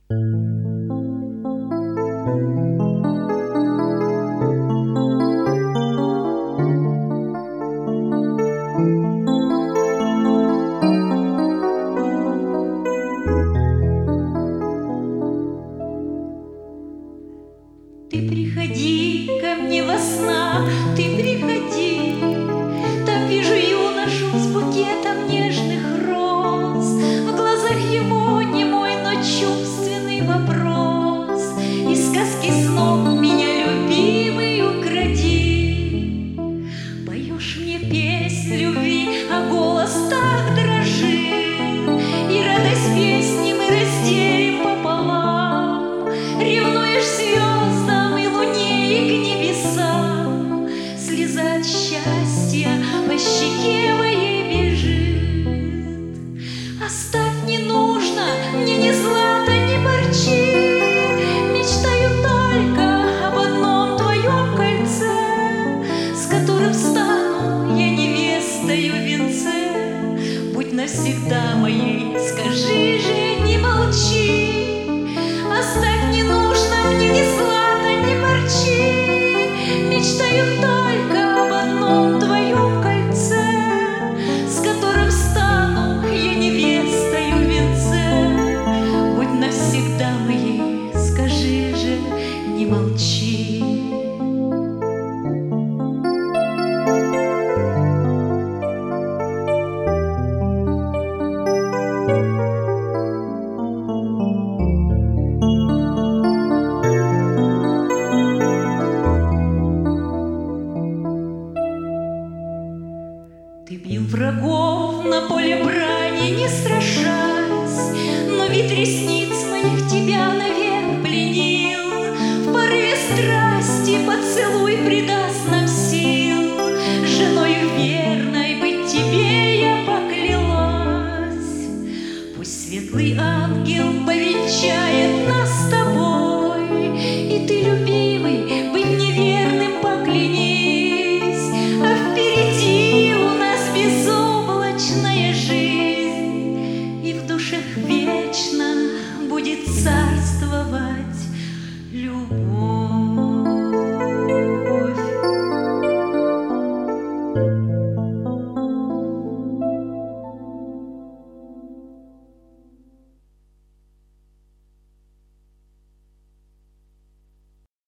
Ты приходи ко мне во снах, ты приходи, там вижу юношу с букетом нежных роз, в глазах его немой, но чувственный вопрос. Из сказки снов меня, любимый, укради. Поешь мне песнь любви, а голос так дрожит, и радость песни мы разделим пополам. Ревнуешь звездам и луне, и к небесам, слеза от счастья по щеке моей бежит. Оставь, не нужно мне ни злата, ни парчи, мечтаю только об одном твоем кольце, с которым стану я невестою в венце. Будь навсегда моей, скажи же, не молчи. Оставь, не нужно мне ни злата, ни парчи, мечтаю только об одном твоем кольце, с которым стану я невестою в венце. Будь навсегда моей, скажи же, не молчи. Ты бил врагов на поле брани, не страшась, но вид ресниц моих тебя навек пленил. В порыве страсти поцелуй придаст нам сил, женою верной быть тебе я поклялась. Пусть светлый ангел повенчает нас с тобой, и ты, любимый,